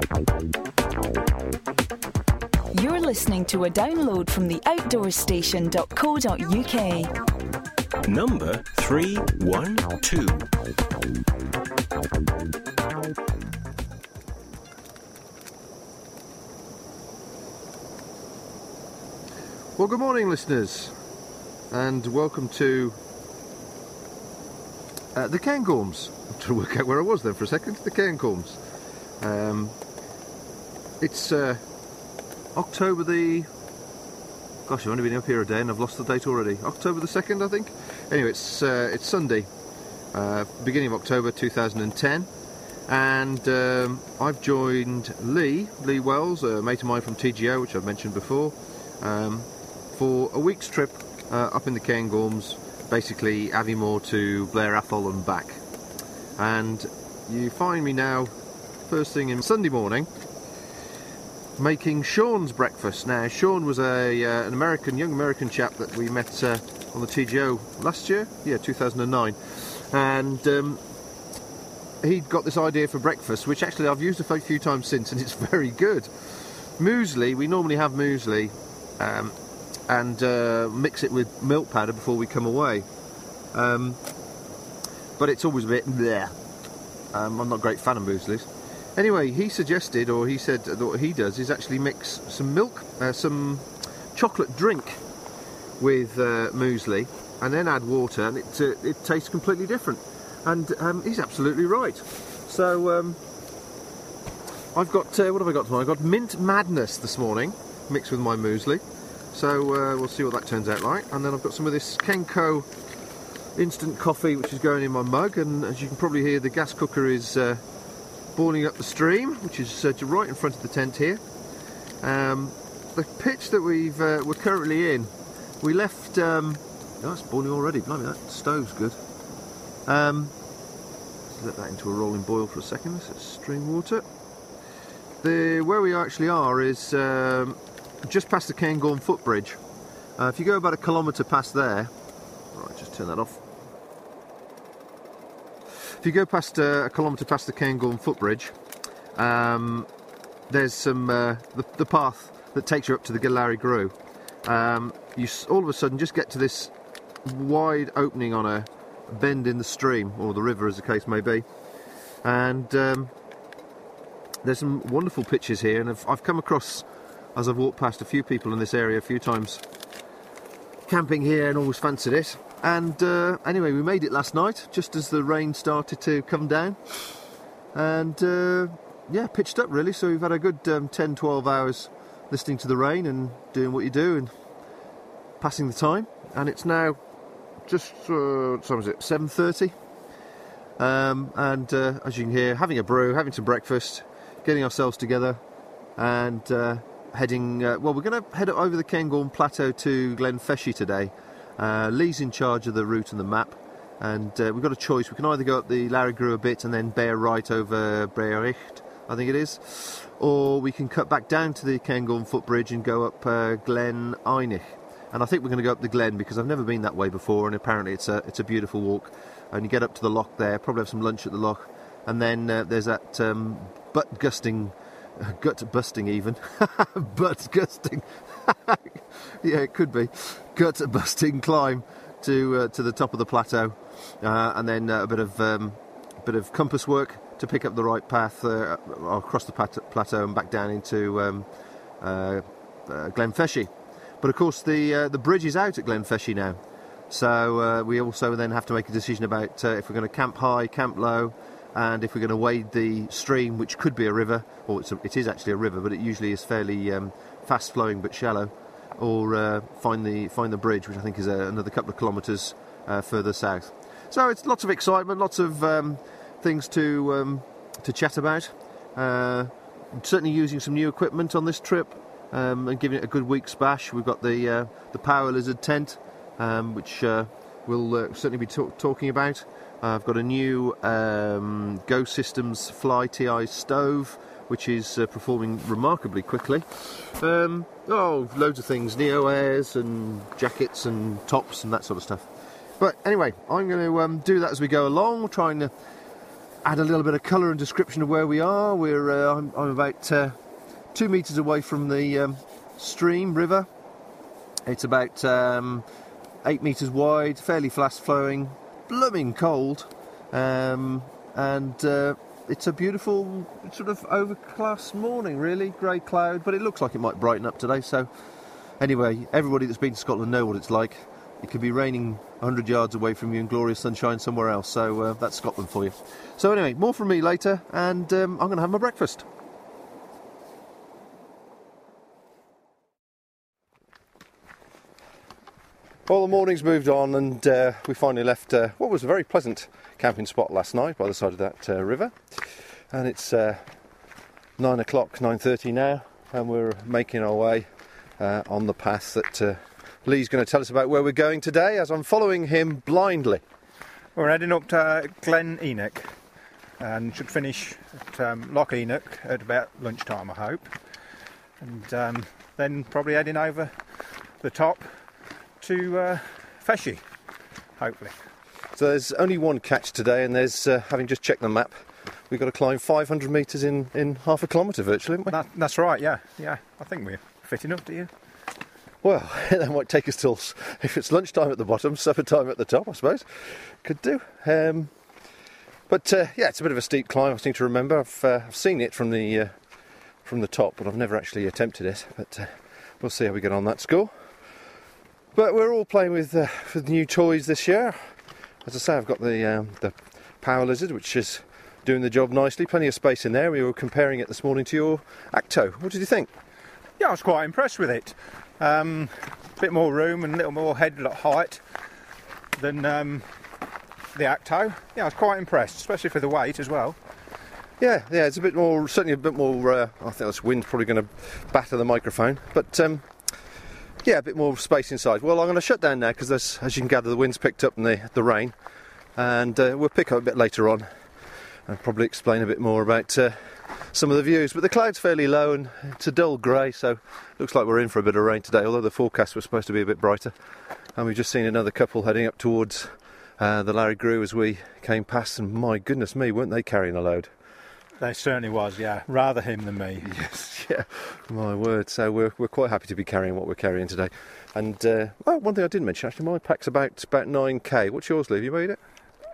You're listening to a download from the outdoorstation.co.uk. Number 312. Well, good morning, listeners, and welcome to the Cairngorms. I'm trying to work out where I was then for a second. The Cairngorms. It's October the... Gosh, I've only been up here a day and I've lost the date already. October the 2nd, I think. Anyway, it's Sunday, beginning of October 2010, and I've joined Lee Wells, a mate of mine from TGO, which I've mentioned before, for a week's trip up in the Cairngorms, basically Aviemore to Blair Athol and back. And you find me now, first thing in Sunday morning, making Sean's breakfast. Now, Sean was an young American chap that we met on the TGO last year, 2009, and he'd got this idea for breakfast, which actually I've used a few times since, and it's very good. Muesli, we normally have muesli, and mix it with milk powder before we come away, but it's always a bit bleh. I'm not a great fan of mueslis. Anyway, he suggested, or he said that what he does is actually mix some milk, some chocolate drink with muesli, and then add water, and it tastes completely different. And he's absolutely right. So I've got, what have I got tomorrow? I've got Mint Madness this morning, mixed with my muesli. So we'll see what that turns out like. And then I've got some of this Kenco instant coffee, which is going in my mug, and as you can probably hear, the gas cooker is boiling up the stream, which is right in front of the tent here. The pitch that we're currently in, we left... oh, it's boiling already, blimey, that stove's good. Let's let that into a rolling boil for a second. This is stream water. Where we actually are is just past the Cairngorm footbridge. If you go about a kilometre past there... Right, just turn that off. If you go past a kilometre past the Cairngorm footbridge, there's some the path that takes you up to the Gillary Grew. You all of a sudden just get to this wide opening on a bend in the stream, or the river as the case may be, and there's some wonderful pitches here, and I've come across, as I've walked past, a few people in this area a few times camping here and always fancied it. And anyway, we made it last night, just as the rain started to come down. And pitched up really, so we've had a good 10-12 hours listening to the rain and doing what you do and passing the time. And it's now just, what time is it, 7:30? And as you can hear, having a brew, having some breakfast, getting ourselves together, and heading... we're going to head over the Cairngorm Plateau to Glenfeshie today. Lee's in charge of the route and the map, and we've got a choice. We can either go up the Larry Grew a bit and then bear right over Brearicht, I think it is, or we can cut back down to the Cairngorm footbridge and go up Glen Einich. And I think we're going to go up the Glen because I've never been that way before, and apparently it's a beautiful walk. And you get up to the loch there, probably have some lunch at the loch, and then there's that gut-busting even, butt-gusting, yeah, it could be, gut-busting climb to the top of the plateau, and then a bit of compass work to pick up the right path across the plateau and back down into Glenfeshie. But of course the bridge is out at Glenfeshie now, so we also then have to make a decision about if we're going to camp high, camp low, and if we're going to wade the stream, which could be a river, or it is actually a river, but it usually is fairly fast flowing but shallow, or find the bridge, which I think is another couple of kilometres further south. So it's lots of excitement, lots of things to chat about. Certainly using some new equipment on this trip, and giving it a good week's bash. We've got the Power Lizard tent, which we'll certainly be talking about. I've got a new Go Systems Fly TI stove, which is performing remarkably quickly. Loads of things, Neo Airs and jackets and tops and that sort of stuff. But anyway, I'm going to do that as we go along, trying to add a little bit of colour and description of where we are. I'm about 2 metres away from the stream river. It's about 8 metres wide, fairly fast flowing, blooming cold, and it's a beautiful sort of overcast morning, really. Grey cloud, but it looks like it might brighten up today. So anyway, everybody that's been to Scotland know what it's like. It could be raining 100 yards away from you and glorious sunshine somewhere else. So that's Scotland for you. So anyway, more from me later, and I'm going to have my breakfast. Well, the morning's moved on, and we finally left what was a very pleasant camping spot last night by the side of that river. And it's 9 o'clock, 9:30 now, and we're making our way on the path that Lee's going to tell us about where we're going today, as I'm following him blindly. We're heading up to Glen Enoch and should finish at Loch Enoch at about lunchtime, I hope. And then probably heading over the top to Feshy, hopefully. So there's only one catch today, and there's, having just checked the map, we've got to climb 500 metres in half a kilometre virtually, haven't we? That's right, yeah. I think we're fit enough, do you? Well, that might take us till, if it's lunchtime at the bottom, supper time at the top, I suppose. Could do. But it's a bit of a steep climb, I seem to remember. I've seen it from the top, but I've never actually attempted it. But we'll see how we get on that score. But we're all playing with new toys this year. As I say, I've got the Power Lizard, which is doing the job nicely. Plenty of space in there. We were comparing it this morning to your Acto. What did you think? Yeah, I was quite impressed with it. A bit more room and a little more head height than the Acto. Yeah, I was quite impressed, especially for the weight as well. Yeah, it's a bit more, certainly a bit more, I think this wind's probably going to batter the microphone, but a bit more space inside. Well, I'm going to shut down now because, as you can gather, the wind's picked up in the rain, and we'll pick up a bit later on and probably explain a bit more about some of the views. But the cloud's fairly low and it's a dull grey, so looks like we're in for a bit of rain today, although the forecast was supposed to be a bit brighter. And we've just seen another couple heading up towards the Larry Grew as we came past, and my goodness me, weren't they carrying a load? They certainly was, yeah. Rather him than me. Yes, yeah, my word. So we're quite happy to be carrying what we're carrying today. And one thing I didn't mention, actually, my pack's about 9k. What's yours, Lee? Have you weighed it?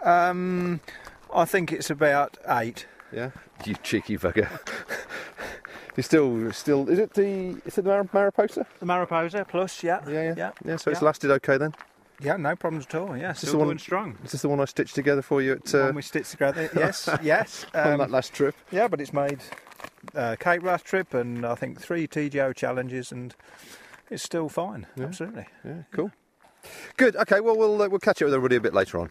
I think it's about 8. Yeah, you cheeky bugger. You're still. Is it the Mariposa? The Mariposa Plus, yeah. Yeah. So it's lasted okay then. Yeah, no problems at all. Yeah, still going strong. Is this the one I stitched together for you at? The one we stitched together. Yes. On that last trip. Yeah, but it's made Cape Wrath trip and I think 3 TGO challenges, and it's still fine. Yeah. Absolutely. Yeah, cool. Good. Okay. Well, we'll catch up with everybody a bit later on.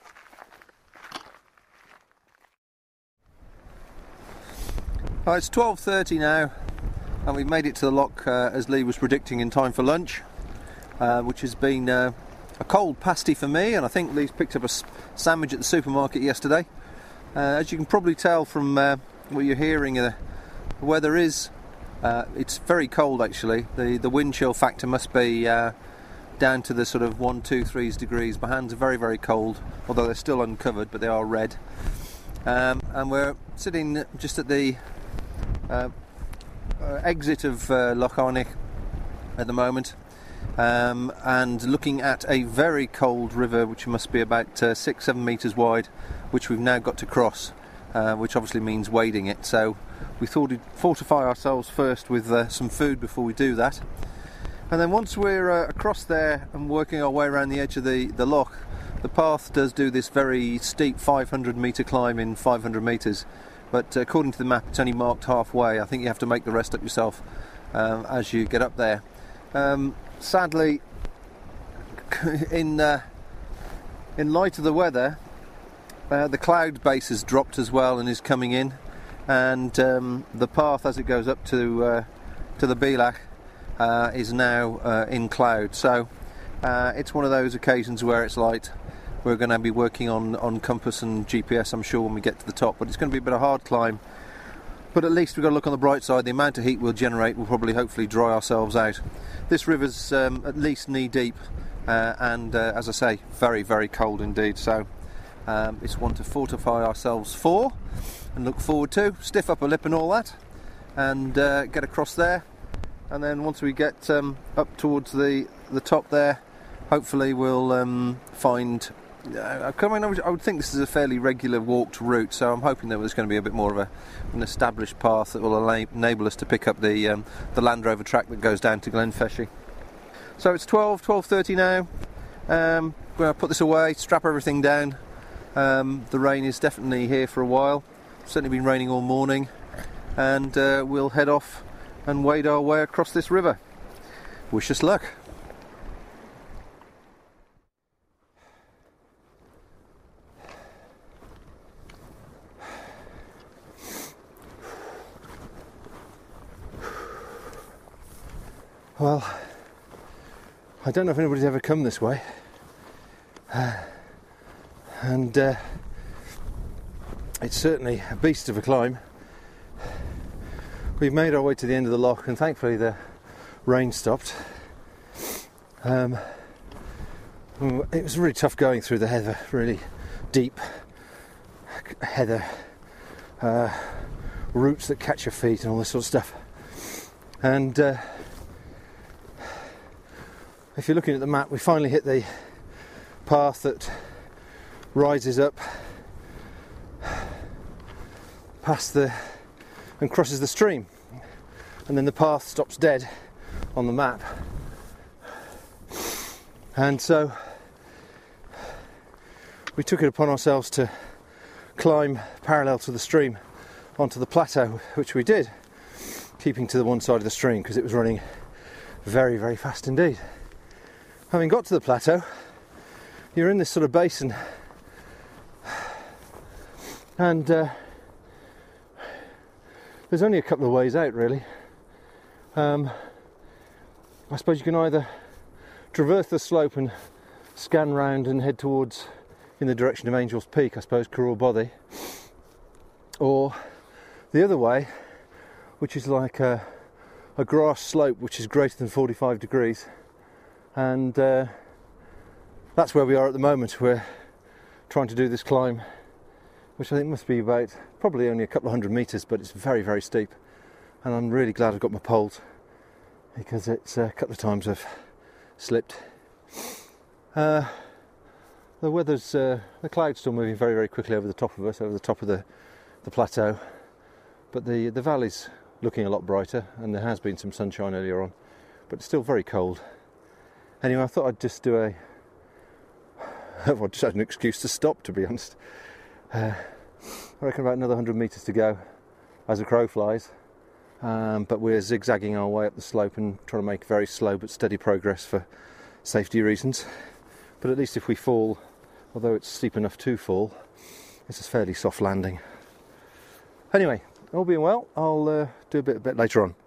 Oh, it's 12:30 now, and we've made it to the loch as Lee was predicting in time for lunch, which has been a cold pasty for me, and I think Lee's picked up a sandwich at the supermarket yesterday. As you can probably tell from what you're hearing, the weather is it's very cold actually. The wind chill factor must be down to the sort of 1, 2, 3 degrees. My hands are very, very cold, although they're still uncovered, but they are red. And we're sitting just at the exit of Loch Enoch at the moment, and looking at a very cold river which must be about 6-7 metres wide, which we've now got to cross, which obviously means wading it. So we thought we'd fortify ourselves first with some food before we do that, and then once we're across there and working our way around the edge of the loch, the path does do this very steep 500 metre climb in 500 metres, but according to the map it's only marked halfway. I think you have to make the rest up yourself as you get up there. Sadly, in light of the weather, the cloud base has dropped as well and is coming in, and the path as it goes up to the Bealach is now in cloud. So it's one of those occasions where it's like we're going to be working on compass and GPS, I'm sure, when we get to the top, but it's going to be a bit of a hard climb. But at least we've got to look on the bright side. The amount of heat we'll generate will probably hopefully dry ourselves out. This river's at least knee deep, and as I say, very, very cold indeed. So It's one to fortify ourselves for and look forward to. Stiff upper lip and all that, and get across there. And then once we get up towards the top there, hopefully we'll find... I would think this is a fairly regular walked route, so I'm hoping that there's going to be a bit more of an established path that will enable us to pick up the Land Rover track that goes down to Glenfeshie. So it's 12:30 now. I'm going to put this away, strap everything down. The rain is definitely here for a while. It's certainly been raining all morning, and we'll head off and wade our way across this river. Wish us luck. Well, I don't know if anybody's ever come this way, and it's certainly a beast of a climb. We've made our way to the end of the loch, and thankfully the rain stopped. It was really tough going through the heather, really deep heather, roots that catch your feet and all this sort of stuff. And if you're looking at the map, we finally hit the path that rises up past and crosses the stream, and then the path stops dead on the map. And so we took it upon ourselves to climb parallel to the stream onto the plateau, which we did, keeping to the one side of the stream because it was running very, very fast indeed. Having got to the plateau, you're in this sort of basin, and there's only a couple of ways out, really. I suppose you can either traverse the slope and scan round and head towards, in the direction of Angel's Peak, I suppose, Carroll Bothy, or the other way, which is like a grass slope which is greater than 45 degrees, and that's where we are at the moment. We're trying to do this climb, which I think must be about probably only a couple of hundred metres, but it's very, very steep, and I'm really glad I've got my poles, because it's a couple of times I've slipped. The weather's the clouds still moving very, very quickly over the top of us, over the top of the plateau, but the valley's looking a lot brighter, and there has been some sunshine earlier on, but it's still very cold. Anyway, I thought I'd just do well, just had an excuse to stop, to be honest. I reckon about another 100 metres to go as a crow flies, but we're zigzagging our way up the slope and trying to make very slow but steady progress for safety reasons. But at least if we fall, although it's steep enough to fall, it's a fairly soft landing. Anyway, all being well, I'll do a bit later on.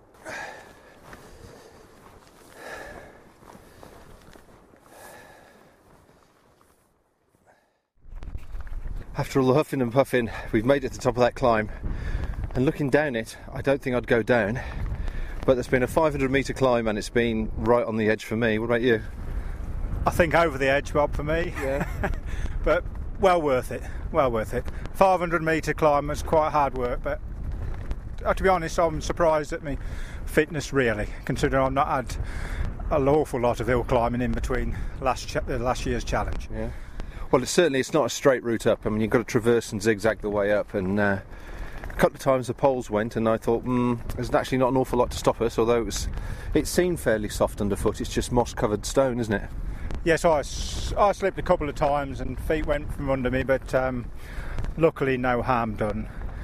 After all the huffing and puffing, we've made it to the top of that climb, and looking down it, I don't think I'd go down, but there's been a 500 metre climb and it's been right on the edge for me. What about you? I think over the edge, Bob, for me. Yeah. But well worth it. 500 metre climb was quite hard work, but to be honest, I'm surprised at my fitness, really, considering I've not had an awful lot of hill climbing in between the last year's challenge. Yeah. Well, it's not a straight route up. I mean, you've got to traverse and zigzag the way up, and a couple of times the poles went, and I thought, there's actually not an awful lot to stop us, although it seemed fairly soft underfoot. It's just moss-covered stone, isn't it? Yes, I slipped a couple of times and feet went from under me, but luckily no harm done.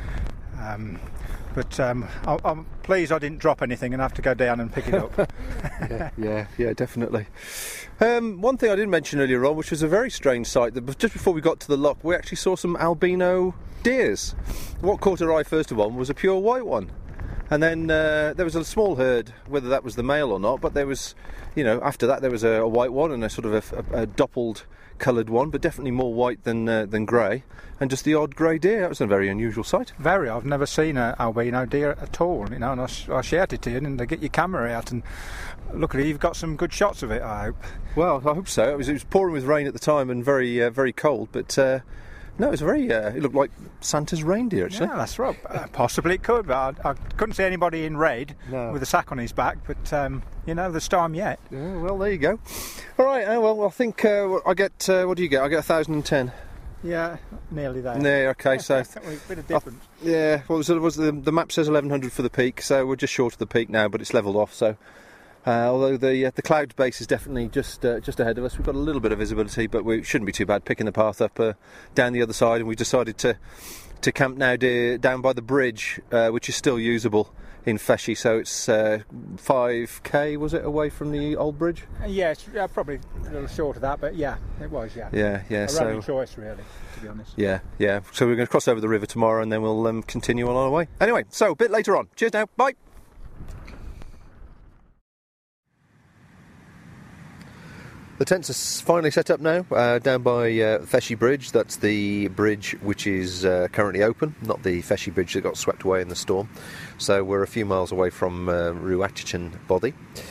But I'm pleased I didn't drop anything and have to go down and pick it up. Yeah, definitely. One thing I didn't mention earlier on, which was a very strange sight, that just before we got to the loch, we actually saw some albino deers. What caught our eye first of all was a pure white one. And then there was a small herd, whether that was the male or not, but there was, after that there was a white one and a sort of a doppled coloured one, but definitely more white than grey, and just the odd grey deer. That was a very unusual sight. Very. I've never seen an albino deer at all, and I shouted to you, and they get your camera out, and luckily you've got some good shots of it, I hope. Well, I hope so. It was pouring with rain at the time and very very cold, but no, it was very. It looked like Santa's reindeer, actually. Yeah, that's right. Possibly it could, but I couldn't see anybody in red with a sack on his back. But there's time yet. Yeah, well, there you go. All right. Well, I think I get. What do you get? I get 1,010. Yeah, nearly there. Yeah. Okay. So a bit of difference. Yeah. Well, the map says 1,100 for the peak, so we're just short of the peak now, but it's levelled off. So. Although the cloud base is definitely just ahead of us, we've got a little bit of visibility, but we shouldn't be too bad picking the path up down the other side. And we decided to camp now down by the bridge, which is still usable in Feshy. So it's 5k, was it, away from the old bridge? Yeah, it's probably a little short of that, but yeah, it was. Yeah. Yeah. A running choice, really, to be honest. Yeah. So we're going to cross over the river tomorrow, and then we'll continue on our way. Anyway, so a bit later on. Cheers now. Bye. The tents are finally set up now, down by Feshy Bridge. That's the bridge which is currently open, not the Feshy Bridge that got swept away in the storm. So we're a few miles away from Ruatchin Body.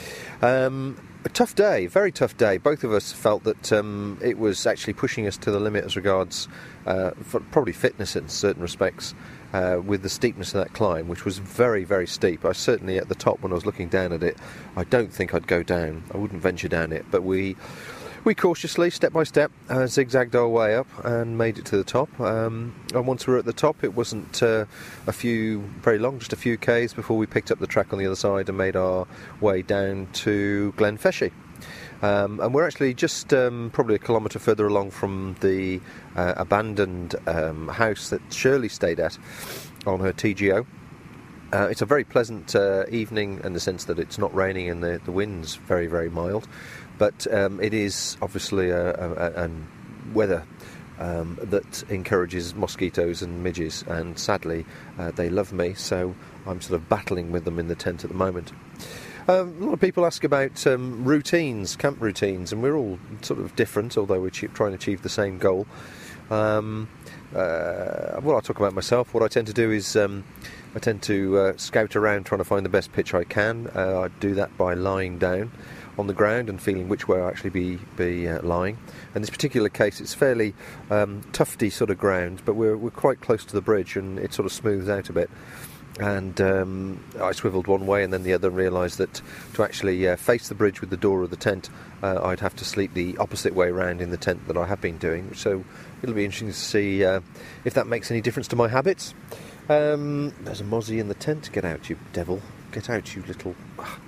A tough day, very tough day. Both of us felt that it was actually pushing us to the limit as regards probably fitness in certain respects. With the steepness of that climb, which was very, very steep. I certainly, at the top when I was looking down at it, I don't think I'd go down. I wouldn't venture down it, but we cautiously, step by step, zigzagged our way up and made it to the top. And once we were at the top, it wasn't very long, just a few k's before we picked up the track on the other side and made our way down to Glen Feshy. And we're actually just probably a kilometre further along from the abandoned house that Shirley stayed at on her TGO. It's a very pleasant evening in the sense that it's not raining and the wind's very, very mild. But it is obviously a weather that encourages mosquitoes and midges, and sadly they love me, so I'm sort of battling with them in the tent at the moment. A lot of people ask about camp routines, and we're all sort of different, although we're trying to achieve the same goal. Well, I'll talk about myself. What I tend to do is I tend to scout around trying to find the best pitch I can. I do that by lying down on the ground and feeling which way I'll actually be lying. In this particular case, it's fairly tufty sort of ground, but we're quite close to the bridge, and it sort of smooths out a bit. And I swiveled one way and then the other, and realised that to actually face the bridge with the door of the tent, I'd have to sleep the opposite way around in the tent that I have been doing. So it'll be interesting to see if that makes any difference to my habits. There's a mozzie in the tent. Get out, you devil. Get out, you little...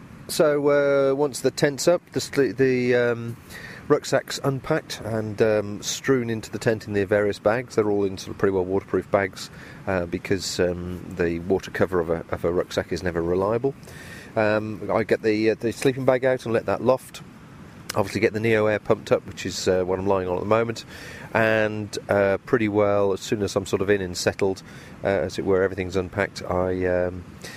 So once the tent's up, the rucksack's unpacked and strewn into the tent in their various bags. They're all in sort of pretty well waterproof bags because the water cover of a rucksack is never reliable. I get the sleeping bag out and let that loft. Obviously get the Neo Air pumped up, which is what I'm lying on at the moment, and pretty well, as soon as I'm sort of in and settled, as it were, everything's unpacked, I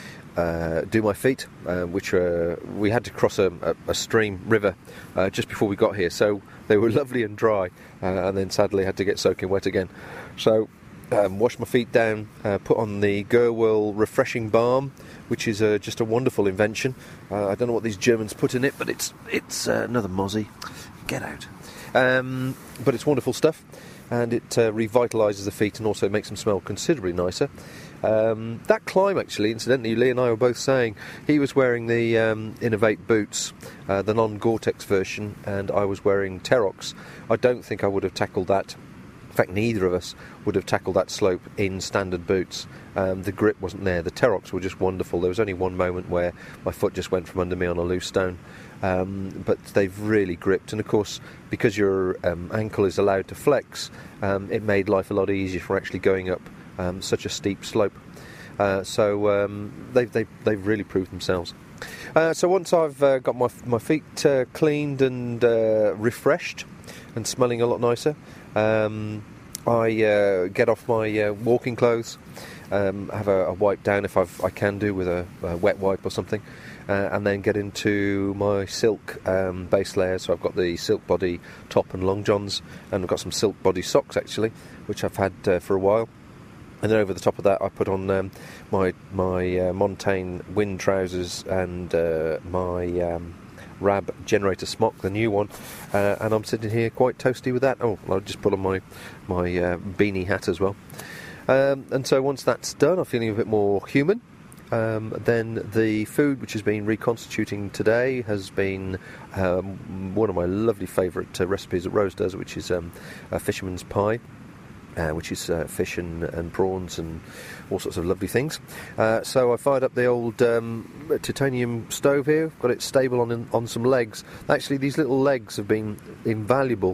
do my feet, which we had to cross a stream river just before we got here, so they were lovely and dry, and then sadly had to get soaking wet again. So washed my feet down, put on the Gerwell refreshing balm, which is just a wonderful invention. I don't know what these Germans put in it, but it's another mozzie. Get out. But it's wonderful stuff, and it revitalises the feet and also makes them smell considerably nicer. That climb, actually, incidentally, Lee and I were both saying he was wearing the Innovate boots, the non-Gore-Tex version, and I was wearing Terox. I don't think I would have tackled that. In fact, neither of us would have tackled that slope in standard boots. The grip wasn't there. The Terox were just wonderful. There was only one moment where my foot just went from under me on a loose stone. But they've really gripped. And of course, because your ankle is allowed to flex, it made life a lot easier for actually going up such a steep slope. So they've really proved themselves. So once I've got my feet cleaned and refreshed and smelling a lot nicer, I get off my walking clothes have a wipe down if I can do with a wet wipe or something, and then get into my silk base layer. So I've got the silk body top and long johns, and I've got some silk body socks actually, which I've had for a while. And then over the top of that, I put on my Montane wind trousers and my Rab generator smock, the new one, and I'm sitting here quite toasty with that. Oh, I'll just put on my beanie hat as well. And so once that's done, I'm feeling a bit more human. Then the food, which has been reconstituting today, has been one of my lovely favourite recipes that Rose does, which is a fisherman's pie. Which is fish and prawns and all sorts of lovely things. So I fired up the old titanium stove here, got it stable on some legs. Actually, these little legs have been invaluable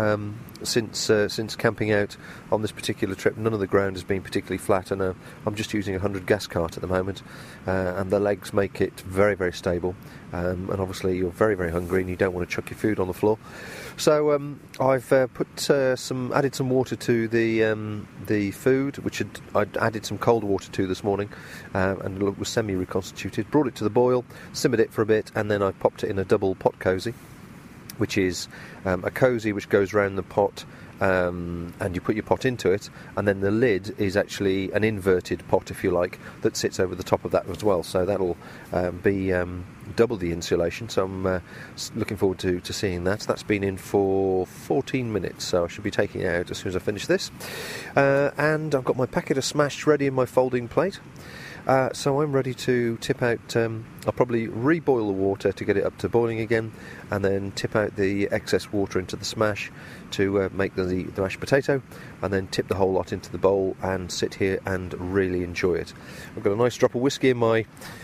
since camping out on this particular trip. None of the ground has been particularly flat, and I'm just using a 100 gas cart at the moment, and the legs make it very, very stable. And obviously you're very, very hungry and you don't want to chuck your food on the floor. So I've added some water to the food, which I'd added some cold water to this morning, and it was semi-reconstituted. Brought it to the boil, simmered it for a bit, and then I popped it in a double pot cosy, which is a cosy which goes round the pot, and you put your pot into it, and then the lid is actually an inverted pot, if you like, that sits over the top of that as well. So that'll be double the insulation. So I'm looking forward to seeing that. That's been in for 14 minutes, so I should be taking it out as soon as I finish this. And I've got my packet of smash ready in my folding plate. So I'm ready to tip out. I'll probably reboil the water to get it up to boiling again, and then tip out the excess water into the smash to make the mashed potato, and then tip the whole lot into the bowl and sit here and really enjoy it. I've got a nice drop of whiskey in my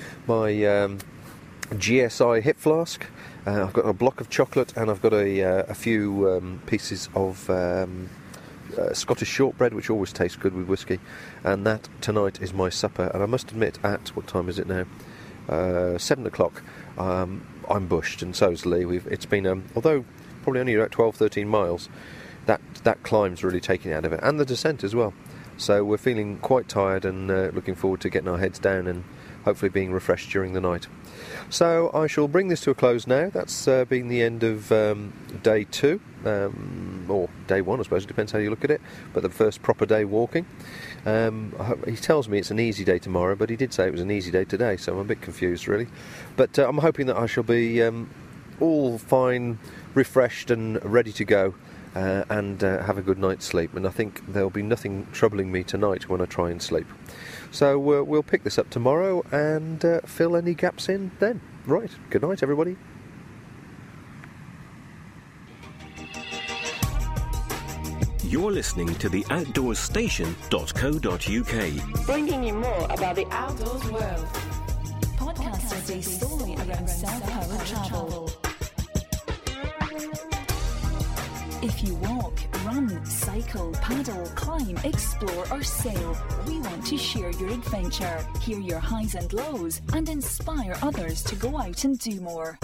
GSI hip flask. I've got a block of chocolate, and I've got a few pieces of Scottish shortbread, which always tastes good with whiskey, and that tonight is my supper. And I must admit, at what time is it now? 7 o'clock. I'm bushed, and so's Lee. It's been although probably only about 12-13 miles, that climb's really taking it out of it, and the descent as well. So we're feeling quite tired and looking forward to getting our heads down and hopefully being refreshed during the night. So I shall bring this to a close now. That's been the end of day 2, or day 1, I suppose, it depends how you look at it, but the first proper day walking. He tells me it's an easy day tomorrow, but he did say it was an easy day today, so I'm a bit confused really. But I'm hoping that I shall be all fine, refreshed and ready to go, and have a good night's sleep. And I think there'll be nothing troubling me tonight when I try and sleep. So we'll pick this up tomorrow and fill any gaps in then. Right, good night everybody. You're listening to the outdoorstation.co.uk. Bringing you more about the outdoors world. Podcasts based solely around self-powered travel. If you walk, run, cycle, paddle, climb, explore or sail, we want to share your adventure, hear your highs and lows, and inspire others to go out and do more.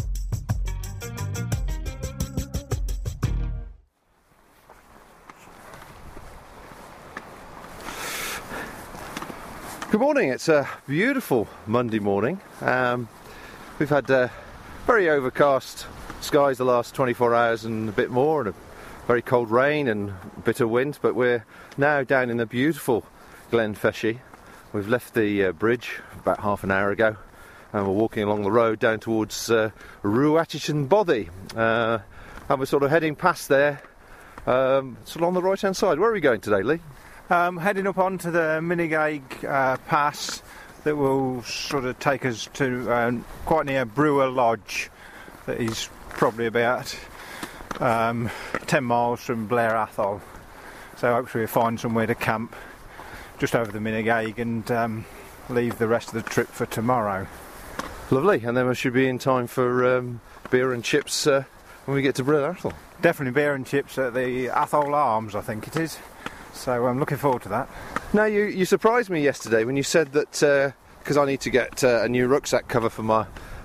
Good morning. It's a beautiful Monday morning. We've had very overcast skies the last 24 hours and a bit more, and a very cold rain and a bit of wind, but we're now down in the beautiful Glen Feshie. We've left the bridge about half an hour ago, and we're walking along the road down towards Ruattichan Bothy, and we're sort of heading past there, sort of on the right hand side. Where are we going today, Lee? Heading up onto the Minigag Pass that will sort of take us to quite near Brewer Lodge, that is probably about 10 miles from Blair Athol. So hopefully we'll find somewhere to camp just over the Minigag and leave the rest of the trip for tomorrow. Lovely, and then we should be in time for beer and chips when we get to Blair Athol. Definitely beer and chips at the Athol Arms, I think it is. So I'm looking forward to that. Now, you surprised me yesterday when you said that, because I need to get a new rucksack cover for my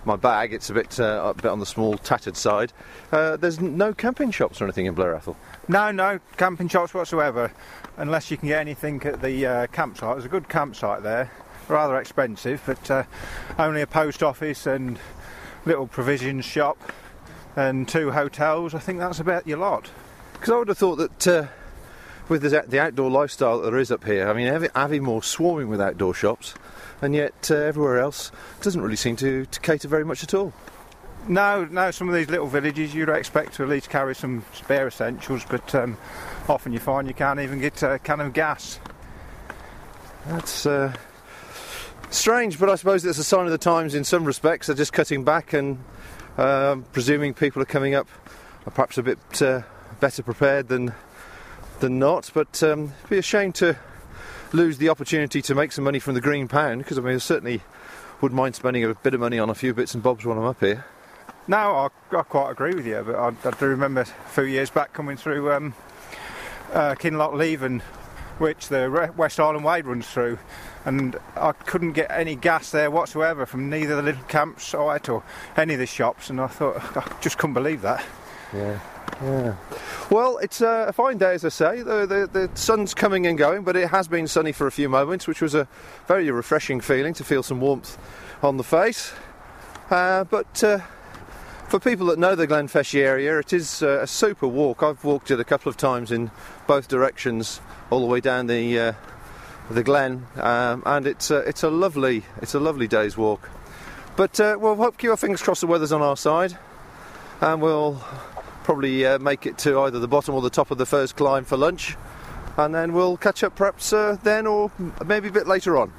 my bag. It's a bit on the small, tattered side. There's no camping shops or anything in Blair Athol. No camping shops whatsoever, unless you can get anything at the campsite. There's a good campsite there, rather expensive, but only a post office and little provisions shop and 2 hotels. I think that's about your lot. Because I would have thought that with the outdoor lifestyle that there is up here, I mean, Aviemore swarming with outdoor shops, and yet everywhere else doesn't really seem to cater very much at all. No, some of these little villages you'd expect to at least carry some spare essentials, but often you find you can't even get a can of gas. That's strange, but I suppose it's a sign of the times in some respects. They're just cutting back and presuming people are coming up perhaps a bit better prepared than not, but it'd be a shame to lose the opportunity to make some money from the green pound, because I mean I certainly wouldn't mind spending a bit of money on a few bits and bobs while I'm up here. No, I quite agree with you, but I do remember a few years back coming through Kinloch Leven, which the West Island Way runs through, and I couldn't get any gas there whatsoever from neither the little campsite or any of the shops, and I thought, I just couldn't believe that. Yeah. Well, it's a fine day, as I say. The sun's coming and going, but it has been sunny for a few moments, which was a very refreshing feeling to feel some warmth on the face. But for people that know the Glenfeshie area, it is a super walk. I've walked it a couple of times in both directions, all the way down the glen, and it's a lovely day's walk. But we'll keep our fingers crossed the weather's on our side, and we'll probably make it to either the bottom or the top of the first climb for lunch, and then we'll catch up perhaps then, or maybe a bit later on.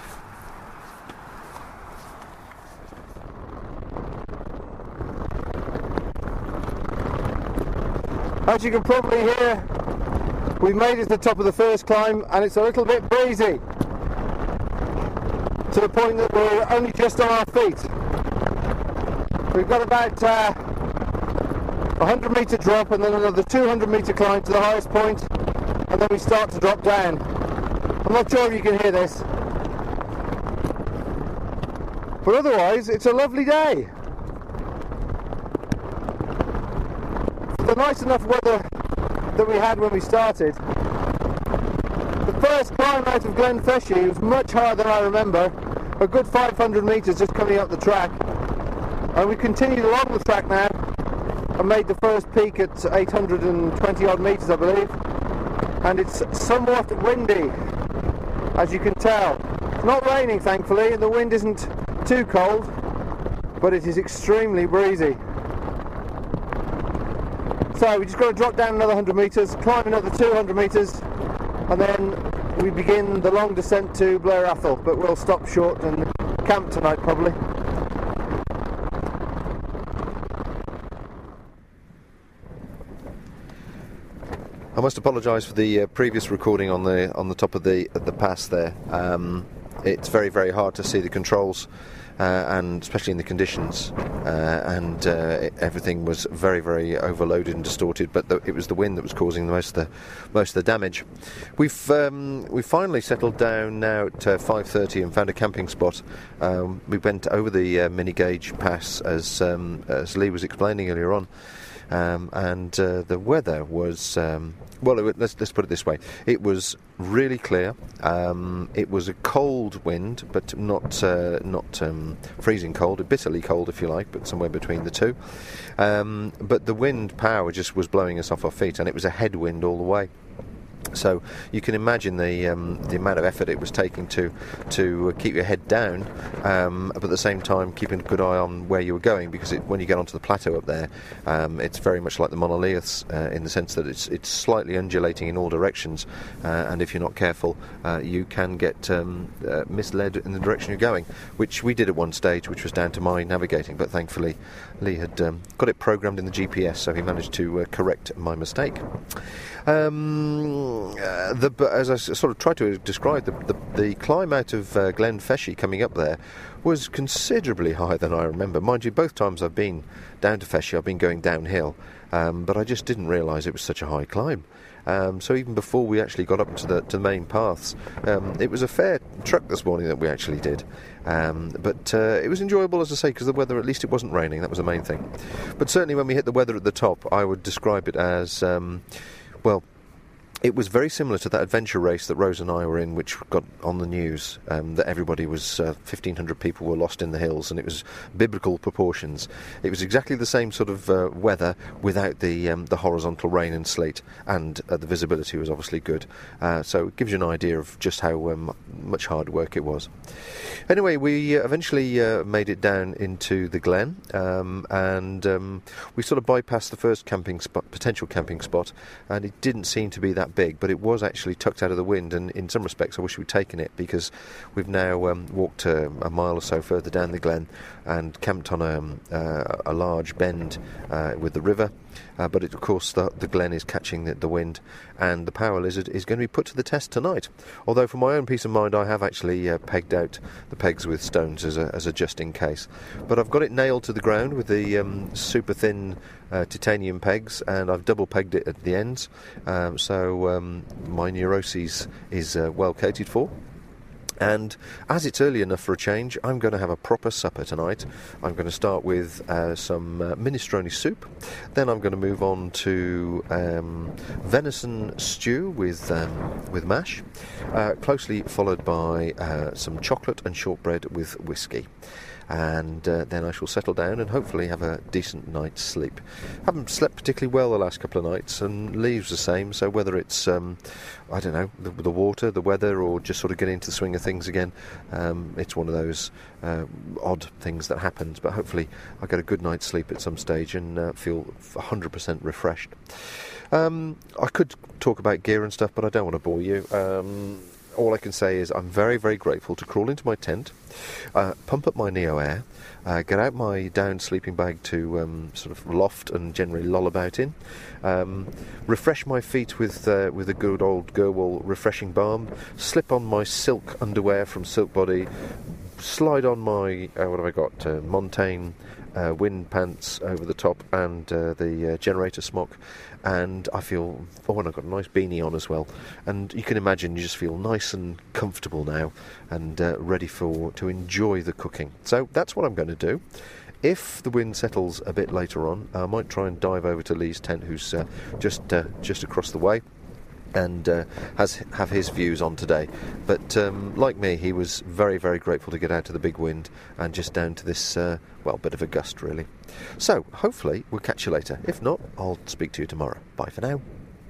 As you can probably hear, we've made it to the top of the first climb, and it's a little bit breezy, to the point that we're only just on our feet. We've got about 100 metre drop, and then another 200 metre climb to the highest point, and then we start to drop down. I'm not sure if you can hear this, but otherwise it's a lovely day. The nice enough weather that we had when we started, the first climb out of Glenfeshie was much higher than I remember, a good 500 metres just coming up the track, and we continued along the track now and made the first peak at 820 odd metres, I believe, and it's somewhat windy, as you can tell. It's not raining, thankfully, and the wind isn't too cold, but it is extremely breezy. So we just got to drop down another 100 metres, climb another 200 metres, and then we begin the long descent to Blair Athol, but we'll stop short and camp tonight probably. I must apologise for the previous recording on the top of the pass there. It's very, very hard to see the controls, and especially in the conditions, and everything was very, very overloaded and distorted. But it was the wind that was causing most of the damage. We've finally settled down now at 5:30 and found a camping spot. We went over the mini gauge pass as Lee was explaining earlier on. And the weather was let's put it this way: it was really clear. It was a cold wind, but not freezing cold, bitterly cold if you like, but somewhere between the two. But the wind power just was blowing us off our feet, and it was a headwind all the way. So you can imagine the amount of effort it was taking to keep your head down, but at the same time keeping a good eye on where you were going, because when you get onto the plateau up there, it's very much like the monoliths in the sense that it's slightly undulating in all directions, and if you're not careful, you can get misled in the direction you're going, which we did at one stage, which was down to my navigating, but thankfully Lee had got it programmed in the GPS, so he managed to correct my mistake. As I sort of tried to describe, the climb out of Glen Feshie coming up there was considerably higher than I remember. Mind you, both times I've been down to Feshie, I've been going downhill, but I just didn't realise it was such a high climb. So even before we actually got up to the main paths, it was a fair trek this morning that we actually did. But it was enjoyable, as I say, because the weather, at least it wasn't raining. That was the main thing. But certainly when we hit the weather at the top, I would describe it as, it was very similar to that adventure race that Rose and I were in, which got on the news, that everybody was, 1,500 people were lost in the hills, and it was biblical proportions. It was exactly the same sort of weather without the horizontal rain and sleet, and the visibility was obviously good. So it gives you an idea of just how much hard work it was. Anyway, we eventually made it down into the glen, and we sort of bypassed the first potential camping spot, and it didn't seem to be that big, but it was actually tucked out of the wind, and in some respects I wish we'd taken it, because we've now walked a mile or so further down the glen and camped on a large bend with the river, but of course the glen is catching the wind, and the power lizard is going to be put to the test tonight. Although for my own peace of mind, I have actually pegged out the pegs with stones as a just in case, but I've got it nailed to the ground with the super thin titanium pegs, and I've double pegged it at the ends, so my neuroses is well catered for. And as it's early enough for a change, I'm going to have a proper supper tonight. I'm going to start with some minestrone soup. Then I'm going to move on to venison stew with mash, closely followed by some chocolate and shortbread with whiskey. And then I shall settle down and hopefully have a decent night's sleep. Haven't slept particularly well the last couple of nights, and leaves the same, so whether it's I don't know, the water, the weather, or just sort of getting into the swing of things again, it's one of those odd things that happens, but hopefully I'll get a good night's sleep at some stage and feel 100% refreshed. I could talk about gear and stuff, but I don't want to bore you. All I can say is I'm very, very grateful to crawl into my tent, pump up my Neo Air, get out my down sleeping bag to sort of loft and generally loll about in, refresh my feet with a good old Gerwall refreshing balm, slip on my silk underwear from Silk Body, slide on my, what have I got, Montaigne wind pants over the top, and the generator smock, and I feel, and I've got a nice beanie on as well, and you can imagine you just feel nice and comfortable now, and ready to enjoy the cooking. So that's what I'm going to do. If the wind settles a bit later on, I might try and dive over to Lee's tent, who's just across the way, and have his views on today. But like me, he was very, very grateful to get out of the big wind and just down to this, bit of a gust, really. So, hopefully, we'll catch you later. If not, I'll speak to you tomorrow. Bye for now.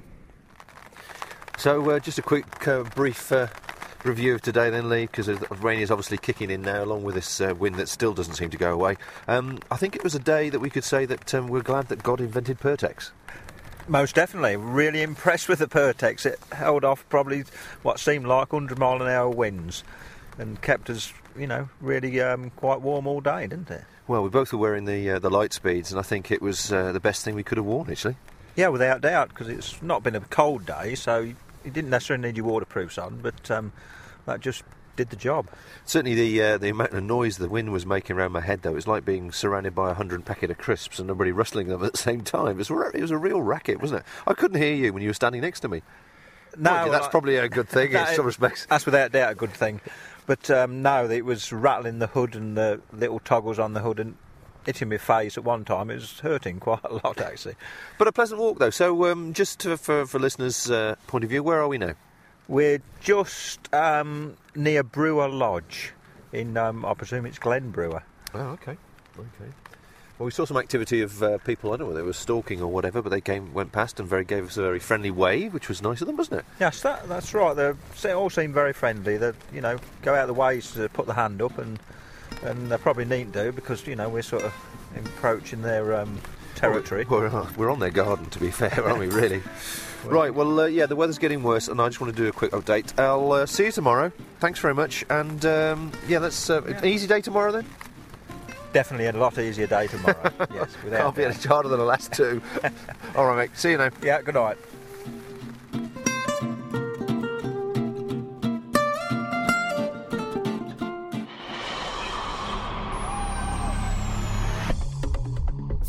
So, just a quick, brief review of today then, Lee, because the rain is obviously kicking in now, along with this wind that still doesn't seem to go away. I think it was a day that we could say that we're glad that God invented Pertex. Most definitely. Really impressed with the Pertex. It held off probably what seemed like 100-mile-an-hour winds and kept us, really quite warm all day, didn't it? Well, we both were wearing the light speeds, and I think it was the best thing we could have worn, actually. Yeah, without doubt, because it's not been a cold day, so you didn't necessarily need your waterproofs on, but that just did the job. Certainly the amount of noise the wind was making around my head, though, it was like being surrounded by 100 packet of crisps and nobody rustling them at the same time. It was a real racket, wasn't it? I couldn't hear you when you were standing next to me. No, that's probably a good thing in some respects. That's without doubt a good thing. But no, it was rattling the hood and the little toggles on the hood and hitting my face at one time. It was hurting quite a lot, actually. But a pleasant walk, though. So just for listeners' point of view, where are we now? We're just near Brewer Lodge in, I presume it's Glen Brewer. Oh, okay. Well, we saw some activity of people, I don't know whether they were stalking or whatever, but they went past and gave us a very friendly wave, which was nice of them, wasn't it? Yes, that's right. They all seem very friendly. They, go out of the way to put the hand up, and they probably need to, because, we're sort of encroaching their territory. We're on their garden, to be fair, aren't we, really? Right, well, the weather's getting worse, and I just want to do a quick update. I'll see you tomorrow. Thanks very much, and, that's an easy day tomorrow, then? Definitely a lot easier day tomorrow, yes. Can't be any harder than the last two. All right, mate, see you now. Yeah, good night.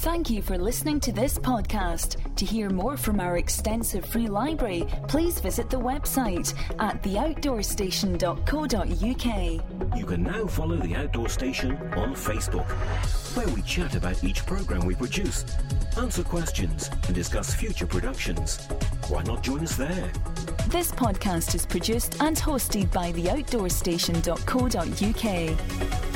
Thank you for listening to this podcast. To hear more from our extensive free library, please visit the website at theoutdoorstation.co.uk. You can now follow The Outdoor Station on Facebook, where we chat about each programme we produce, answer questions and discuss future productions. Why not join us there? This podcast is produced and hosted by theoutdoorstation.co.uk.